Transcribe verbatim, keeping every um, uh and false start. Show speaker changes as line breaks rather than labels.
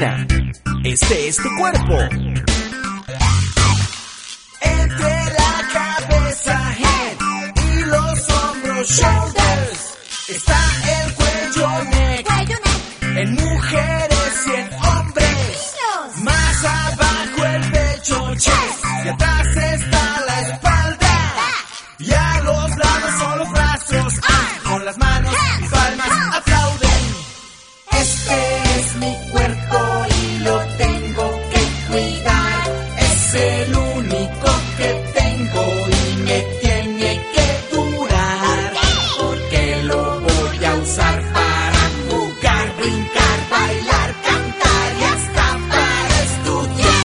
femenina. Este es tu cuerpo.
Entre la cabeza, head, y los hombros, shoulders, está el cuello, neck, en mujeres y en hombres. Más abajo el pecho, chest, y atrás está la espalda. Y a los lados son los brazos, ah, con las manos y palmas